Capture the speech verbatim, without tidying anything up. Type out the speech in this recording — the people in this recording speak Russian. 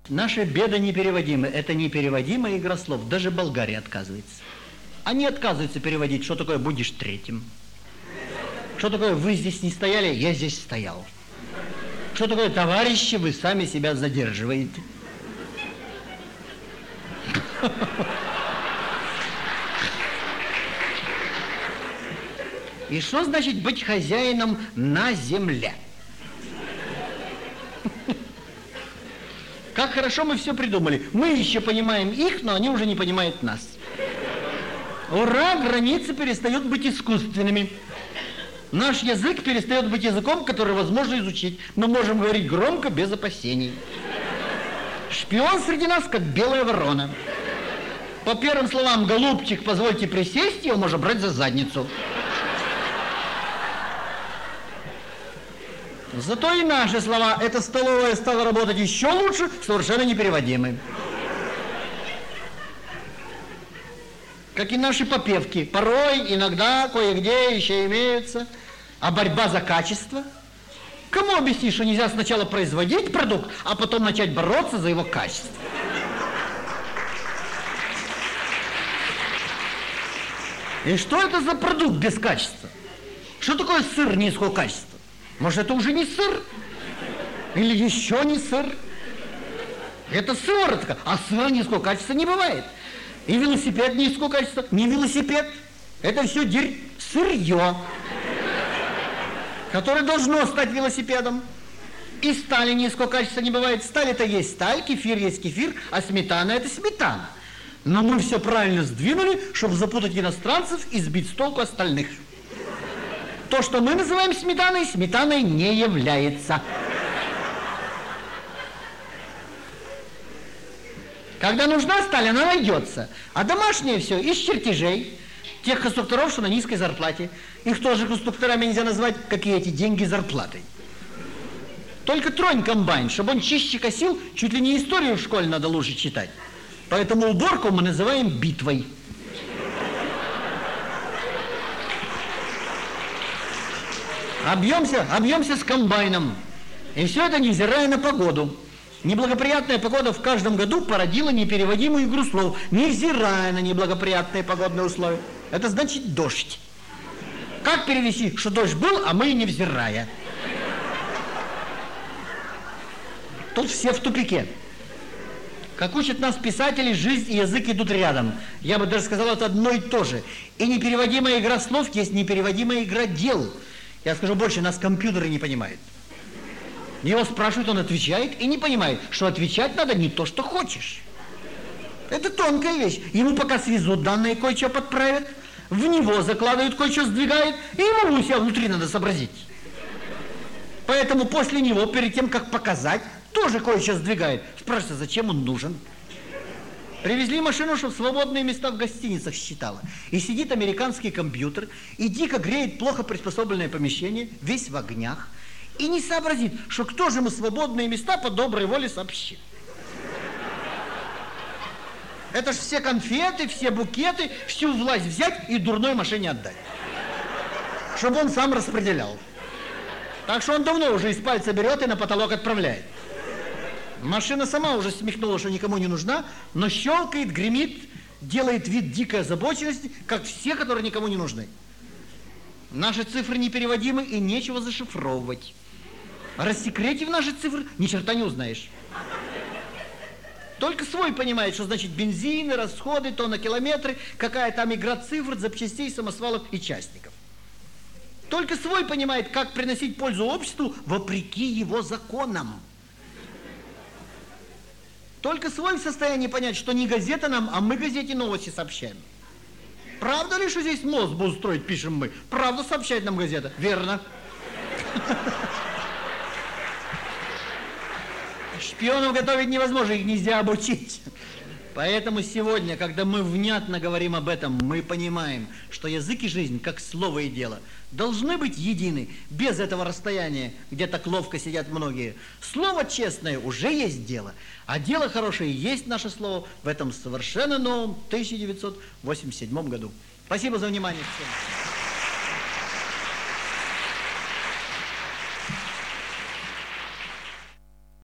Наши беды непереводимы. Это непереводимая игра слов. Даже Болгария отказывается. Они отказываются переводить, что такое «будешь третьим». Что такое «вы здесь не стояли, я здесь стоял». Что такое «товарищи, вы сами себя задерживаете». И что значит быть хозяином на земле? Как хорошо мы все придумали. Мы еще понимаем их, но они уже не понимают нас. Ура, границы перестают быть искусственными. Наш язык перестает быть языком, который возможно изучить. Мы можем говорить громко, без опасений. Шпион среди нас, как белая ворона. По первым словам «голубчик, позвольте присесть», его можно брать за задницу. Зато и наши слова «эта столовая стала работать еще лучше» совершенно непереводимы. Как и наши попевки. Порой, иногда, кое-где еще имеются. А борьба за качество? Кому объяснить, что нельзя сначала производить продукт, а потом начать бороться за его качество? И что это за продукт без качества? Что такое сыр низкого качества? Может, это уже не сыр? Или еще не сыр? Это сыворотка, а сыра низкого качества не бывает. И велосипед низкого качества, не велосипед. Это все дерь... сырье, которое должно стать велосипедом. И стали низкого качества не бывает. Сталь это есть сталь, кефир есть кефир, а сметана это сметана. Но мы все правильно сдвинули, чтобы запутать иностранцев и сбить с толку остальных. То, что мы называем сметаной, сметаной не является. Когда нужна сталь, она найдется. А домашнее все из чертежей тех конструкторов, что на низкой зарплате. Их тоже конструкторами нельзя назвать, какие эти деньги зарплатой. Только тронь комбайн, чтобы он чище косил, чуть ли не историю в школе надо лучше читать. Поэтому уборку мы называем битвой. Объемся, объемся с комбайном. И все это невзирая на погоду. Неблагоприятная погода в каждом году породила непереводимую игру слов, невзирая на неблагоприятные погодные условия. Это значит дождь. Как перевести, что дождь был, а мы невзирая? Тут все в тупике. Как учат нас писатели, жизнь и язык идут рядом. Я бы даже сказал, это одно и то же. И непереводимая игра слов есть непереводимая игра дел. Я скажу больше, нас компьютеры не понимают. Его спрашивают, он отвечает и не понимает, что отвечать надо не то, что хочешь. Это тонкая вещь. Ему пока свезут данные, кое-что подправят, в него закладывают, кое-что сдвигают, и ему у себя внутри надо сообразить. Поэтому после него, перед тем, как показать, тоже кое-что сдвигает. Спрашивается, зачем он нужен? Привезли машину, чтобы свободные места в гостиницах считала. И сидит американский компьютер, и дико греет плохо приспособленное помещение, весь в огнях, и не сообразит, что кто же ему свободные места по доброй воле сообщит. Это ж все конфеты, все букеты, всю власть взять и дурной машине отдать. Чтобы он сам распределял. Так что он давно уже из пальца берет и на потолок отправляет. Машина сама уже смехнула, что никому не нужна, но щелкает, гремит, делает вид дикой озабоченности, как все, которые никому не нужны. Наши цифры непереводимы и нечего зашифровывать. Рассекретив наши цифры, ни черта не узнаешь. Только свой понимает, что значит бензины, расходы, тонна-километры, какая там игра цифр, запчастей, самосвалов и частников. Только свой понимает, как приносить пользу обществу вопреки его законам. Только свой в состоянии понять, что не газета нам, а мы газете новости сообщаем. Правда ли, что здесь мост будут строить, пишем мы? Правда сообщает нам газета? Верно. Шпионов готовить невозможно, их нельзя обучить. Поэтому сегодня, когда мы внятно говорим об этом, мы понимаем, что язык и жизнь, как слово и дело, должны быть едины, без этого расстояния, где так ловко сидят многие. Слово честное уже есть дело, а дело хорошее есть наше слово в этом совершенно новом тысяча девятьсот восемьдесят седьмом году. Спасибо за внимание всем.